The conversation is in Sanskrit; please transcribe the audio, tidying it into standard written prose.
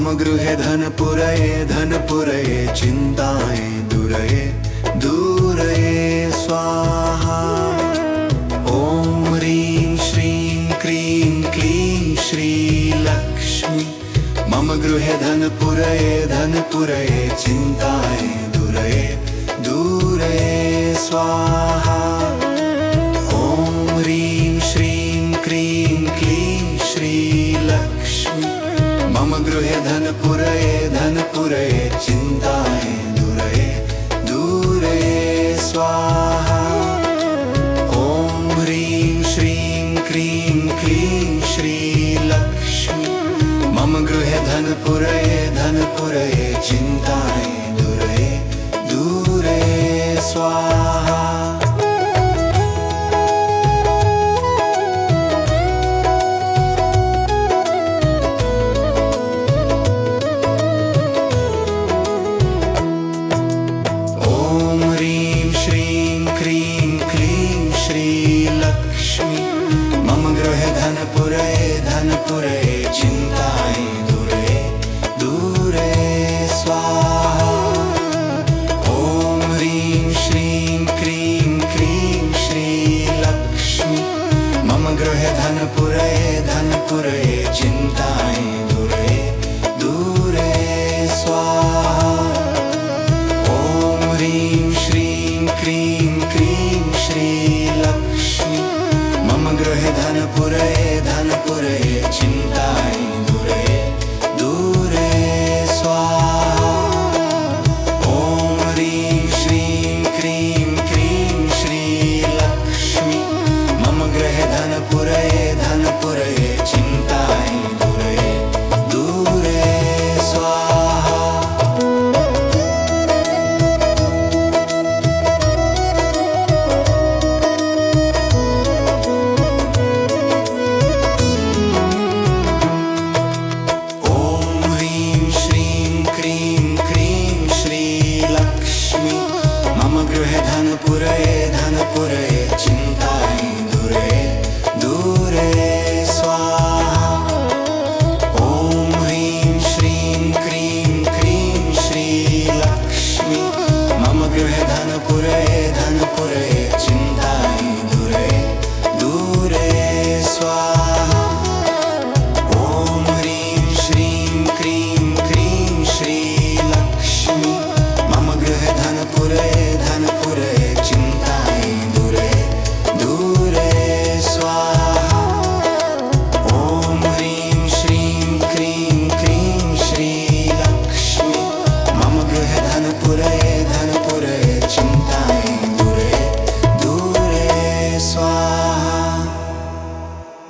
गृहे धनपुरये चिन्ताये दूरये स्वाहा। ॐ ह्रीं श्रीं क्रीं क्लीं श्रीलक्ष्मी मम गृहे धनपुरये चिन्ताये दूरये स्वाहा। ॐ ह्रीं श्रीं क्रीं क्लीं श्रीलक्ष्मी मम गृहे धनपुरये चिन्ताये दूरये स्वाहा। ॐ ह्रीं श्रीं क्रीं क्लीं श्रीलक्ष्मी मम गृहे धनपुरये चिन्ताये दूरये स्वाहा। मम गृहे धनपुरये चिन्ताये दूरये स्वाहा। ॐ ह्रीं श्रीं क्रीं क्लीं श्रीलक्ष्मी मम गृहे धनपुरये चिन्ताये दूरये स्वाहा। ॐ ह्रीं श्रीं क्रीं क्लीं श्रीलक्ष्मी मम गृहे धनपुरये चिन्ताये